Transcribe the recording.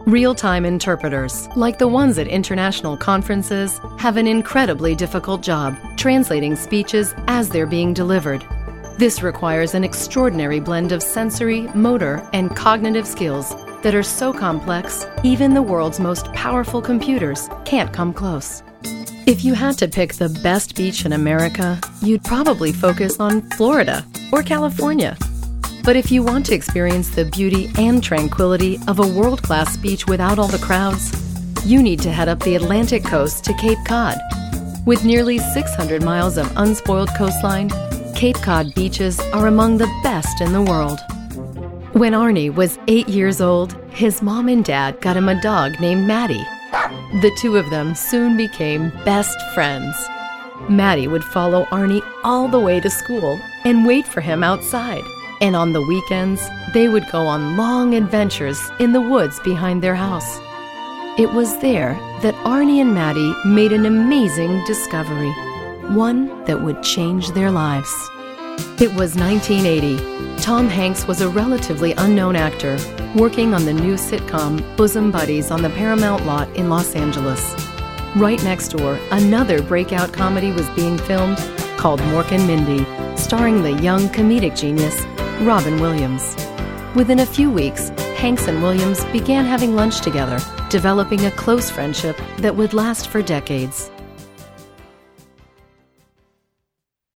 Real-time interpreters, like the ones at international conferences, have an incredibly difficult job translating speeches as they're being delivered. This requires an extraordinary blend of sensory, motor, and cognitive skills that are so complex, even the world's most powerful computers can't come close. If you had to pick the best beach in America, you'd probably focus on Florida or California. But if you want to experience the beauty and tranquility of a world-class beach without all the crowds, you need to head up the Atlantic coast to Cape Cod. With nearly 600 miles of unspoiled coastline, Cape Cod beaches are among the best in the world. When Arnie was 8 years old, his mom and dad got him a dog named Maddie. The two of them soon became best friends. Maddie would follow Arnie all the way to school and wait for him outside. And on the weekends, they would go on long adventures in the woods behind their house. It was there that Arnie and Maddie made an amazing discovery, one that would change their lives. It was 1980. Tom Hanks was a relatively unknown actor working on the new sitcom Bosom Buddies on the Paramount lot in Los Angeles. Right next door, another breakout comedy was being filmed called Mork and Mindy, starring the young comedic genius Robin Williams. Within a few weeks, Hanks and Williams began having lunch together, developing a close friendship that would last for decades.